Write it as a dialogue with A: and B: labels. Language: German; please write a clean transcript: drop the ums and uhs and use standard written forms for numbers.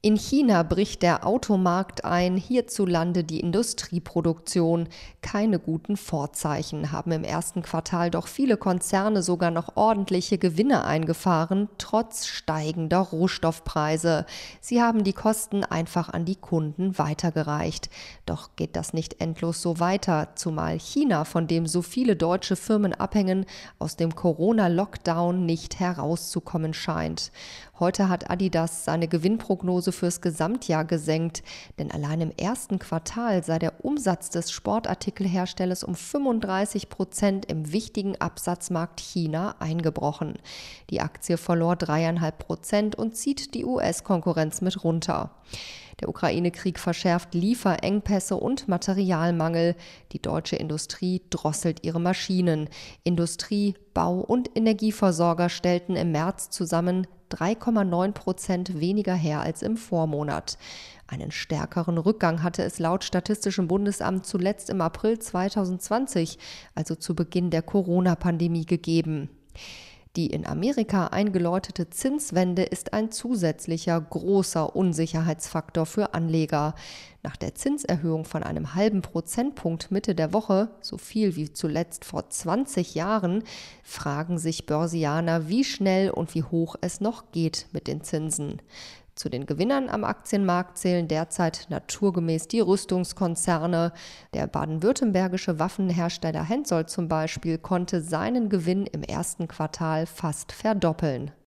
A: In China bricht der Automarkt ein, hierzulande die Industrieproduktion. Keine guten Vorzeichen, haben im ersten Quartal doch viele Konzerne sogar noch ordentliche Gewinne eingefahren, trotz steigender Rohstoffpreise. Sie haben die Kosten einfach an die Kunden weitergereicht. Doch geht das nicht endlos so weiter, zumal China, von dem so viele deutsche Firmen abhängen, aus dem Corona-Lockdown nicht herauszukommen scheint. Heute hat Adidas seine Gewinnprognose fürs Gesamtjahr gesenkt, denn allein im ersten Quartal sei der Umsatz des Sportartikelherstellers um 35% im wichtigen Absatzmarkt China eingebrochen. Die Aktie verlor 3,5% und zieht die US-Konkurrenz mit runter. Der Ukraine-Krieg verschärft Lieferengpässe und Materialmangel. Die deutsche Industrie drosselt ihre Maschinen. Industrie, Bau- und Energieversorger stellten im März zusammen 3,9% weniger her als im Vormonat. Einen stärkeren Rückgang hatte es laut Statistischem Bundesamt zuletzt im April 2020, also zu Beginn der Corona-Pandemie, gegeben. Die in Amerika eingeläutete Zinswende ist ein zusätzlicher großer Unsicherheitsfaktor für Anleger. Nach der Zinserhöhung von einem halben Prozentpunkt Mitte der Woche, so viel wie zuletzt vor 20 Jahren, fragen sich Börsianer, wie schnell und wie hoch es noch geht mit den Zinsen. Zu den Gewinnern am Aktienmarkt zählen derzeit naturgemäß die Rüstungskonzerne. Der baden-württembergische Waffenhersteller Hensoldt zum Beispiel konnte seinen Gewinn im ersten Quartal fast verdoppeln.